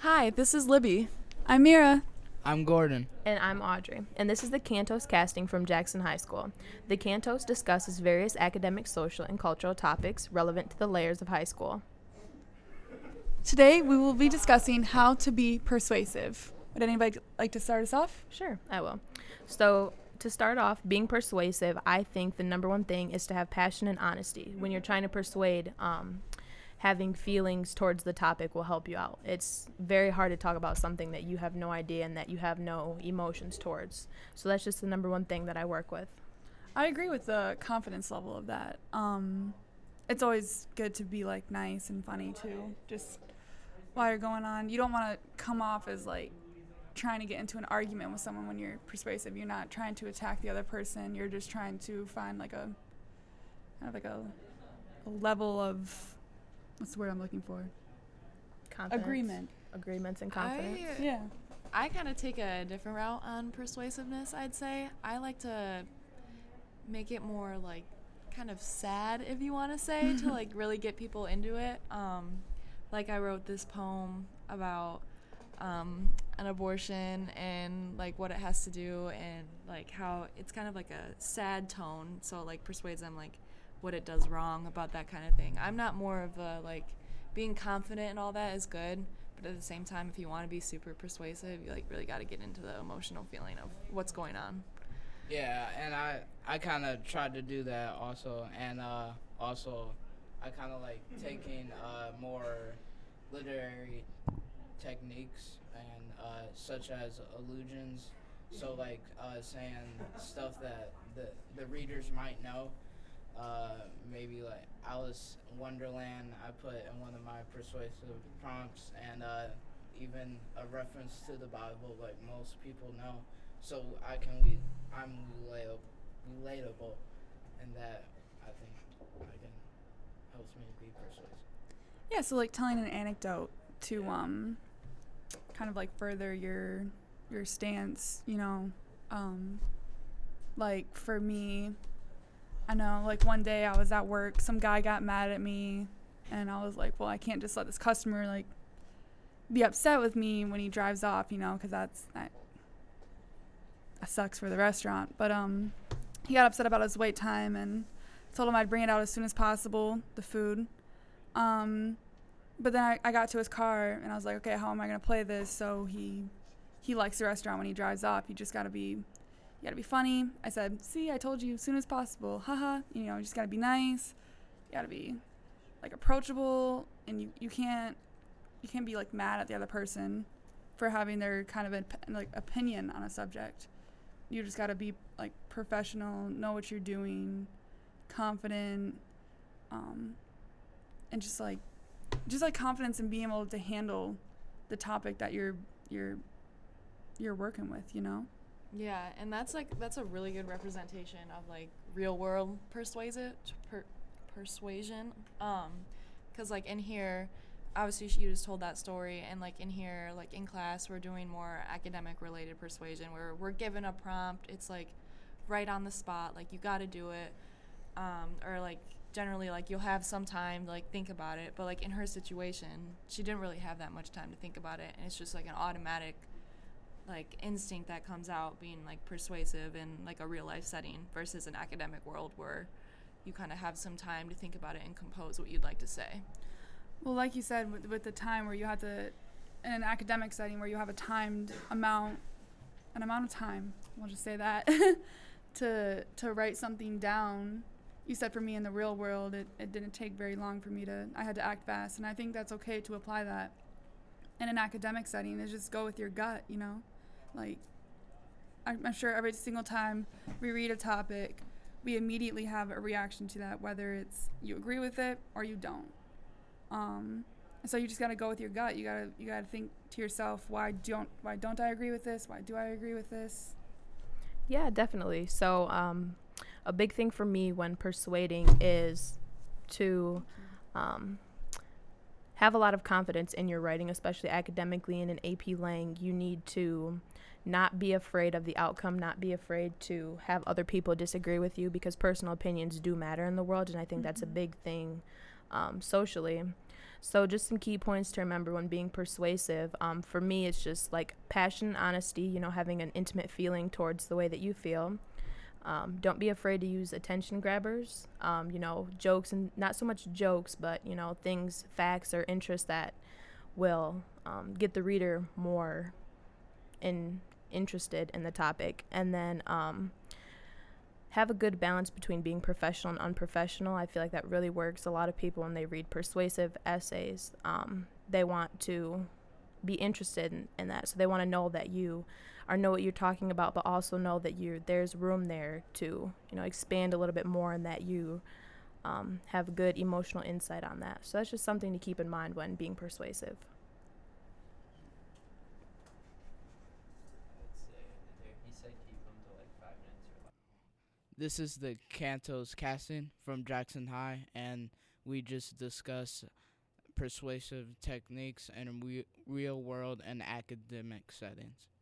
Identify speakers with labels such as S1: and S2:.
S1: Hi, this is Libby.
S2: I'm Mira.
S3: I'm Gordon.
S4: And I'm Audrey, and this is the Cantos casting from Jackson High School. The Cantos discusses various academic, social, and cultural topics relevant to the layers of high school.
S2: Today we will be discussing how to be persuasive. Would anybody like to start us off?
S4: Sure, I will. So, to start off, being persuasive, I think the number one thing is to have passion and honesty. When you're trying to persuade, having feelings towards the topic will help you out. It's very hard to talk about something that you have no idea and that you have no emotions towards. So that's just the number one thing that I work with.
S2: I agree with the confidence level of that. It's always good to be like nice and funny too. Just while you're going on, you don't want to come off as like trying to get into an argument with someone when you're persuasive. You're not trying to attack the other person. You're just trying to find like a kind of like a level of, what's the word I'm looking for?
S4: Confidence. Agreements and confidence.
S1: I kind of take a different route on persuasiveness, I'd say. I like to make it more like kind of sad, if you want to say, to like really get people into it. Like I wrote this poem about an abortion and like what it has to do and like how it's kind of like a sad tone, so it like persuades them like what it does wrong about that kind of thing. I'm not more of a like being confident and all that is good, but at the same time, if you want to be super persuasive, you like really got to get into the emotional feeling of what's going on.
S3: Yeah, and I kind of tried to do that also, and also I kind of like taking more literary techniques and such as allusions, so like saying stuff that the readers might know. Maybe like Alice in Wonderland I put in one of my persuasive prompts, and even a reference to the Bible like most people know, so I'm relatable, and that I think helps me be persuasive.
S2: Yeah, so like telling an anecdote to kind of like further your stance, you know. Like for me, I know, like one day I was at work, some guy got mad at me, and I was like, well, I can't just let this customer like be upset with me when he drives off, you know, because that sucks for the restaurant. But he got upset about his wait time, and told him I'd bring it out as soon as possible, the food. But then I got to his car, and I was like, okay, how am I gonna play this so he likes the restaurant when he drives off? You gotta be funny. I said, see, I told you, as soon as possible. Haha. You know, you just gotta be nice. You gotta be like approachable, and you can't be like mad at the other person for having their kind of opinion on a subject. You just gotta be like professional, know what you're doing, confident, and just like confidence in being able to handle the topic that you're working with, you know?
S1: Yeah, and that's a really good representation of like real world persuasion. Because like in here, obviously you just told that story, and like in here, like in class, we're doing more academic related persuasion where we're given a prompt. It's like right on the spot, like you got to do it, or like generally like you'll have some time to like think about it. But like in her situation, she didn't really have that much time to think about it, and it's just like an automatic like instinct that comes out being like persuasive in like a real life setting versus an academic world where you kind of have some time to think about it and compose what you'd like to say.
S2: Well, like you said, with the time where you have to, in an academic setting where you have a timed amount of time, we'll just say that, to write something down. You said for me in the real world, it didn't take very long for me I had to act fast, and I think that's okay to apply that in an academic setting, is just go with your gut, you know? Like, I'm sure every single time we read a topic, we immediately have a reaction to that, whether it's you agree with it or you don't. So you just gotta go with your gut. You gotta think to yourself, why don't I agree with this? Why do I agree with this?
S4: Yeah, definitely. So a big thing for me when persuading is to have a lot of confidence in your writing, especially academically in an AP Lang. You need to not be afraid of the outcome, not be afraid to have other people disagree with you, because personal opinions do matter in the world, and I think that's a big thing socially. So just some key points to remember when being persuasive. For me, it's just like passion and honesty, having an intimate feeling towards the way that you feel. Don't be afraid to use attention grabbers, jokes, and not so much jokes, but, things, facts, or interests that will get the reader more interested in the topic. And then have a good balance between being professional and unprofessional. I feel like that really works. A lot of people, when they read persuasive essays, they want to be interested in that. So they want to know that you know what you're talking about, but also know that there's room there to, expand a little bit more, and that you have good emotional insight on that. So that's just something to keep in mind when being persuasive.
S3: This is the Cantos casting from Jackson High, and we just discussed persuasive techniques in real world and academic settings.